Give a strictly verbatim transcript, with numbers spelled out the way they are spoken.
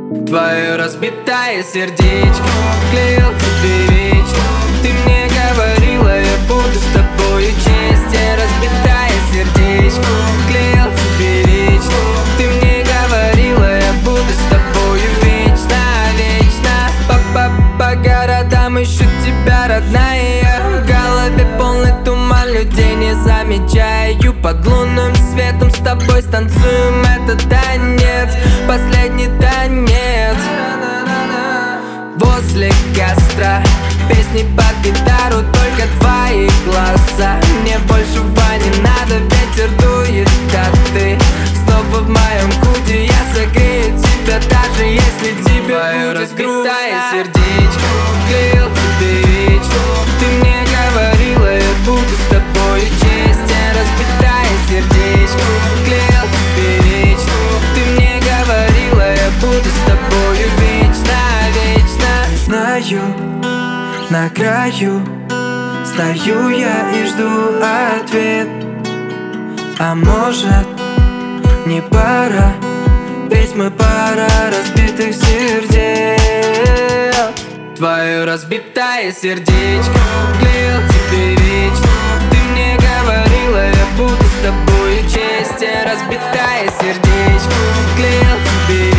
Твое разбитое сердечко клеил тебе вечно. Ты мне говорила, я буду с тобою честен. Разбитое сердечко клеил тебе вечно. Ты мне говорила, я буду с тобою вечно, вечно. По-по по городам ищу тебя, родная. В голове полный туман, людей не замечаю. Под лунным светом с тобой станцуем этот танец, последний танец. Возле костра песни под гитару, только твои глаза. Мне большего не надо, ветер дует, а ты снова в моем худи. Я согрею тебя, даже если тебе твое будет разбитое грустно. Сердечко клеил тебе вечно. Ты мне говорила, я буду с тобой честен. Разбитое сердечко клеил тебе вечно. Ты мне говорила, я буду с тобою вечно, вечно. Знаю, на краю стою я и жду ответ. А может, не пора, ведь мы пара разбитых сердец. Твое разбитое сердечко клеил тебе вечно. Ты мне говорила, я буду с тобой честен. Разбитое сердечко клеил тебе вечно.